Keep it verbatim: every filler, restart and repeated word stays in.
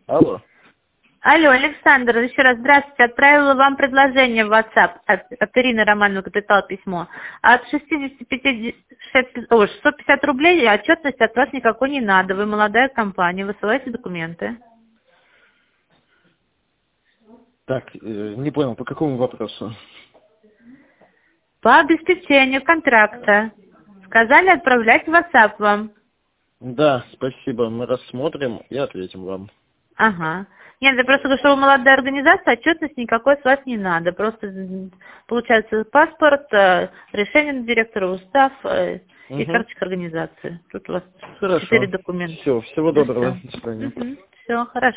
Алло. Алло, Александр, еще раз здравствуйте. Отправила вам предложение в WhatsApp от, от Ирины Романовой, Капитал письмо. От шестидесяти пяти, ой, шестьсот пятьдесят рублей отчетность от вас никакой не надо. Вы молодая компания, высылайте документы. Так, э, не понял, по какому вопросу? По обеспечению контракта. Сказали отправлять в WhatsApp вам. Да, спасибо, мы рассмотрим и ответим вам. Ага. Нет, я просто говорю, что вы молодая организация, отчетность никакой с вас не надо. Просто м, получается паспорт, э, решение на директора, устав э, и Угу. карточка организации. Тут у вас Хорошо. четыре документа. Все, всего Ну доброго. все. До свидания. Угу. Все, хорошо.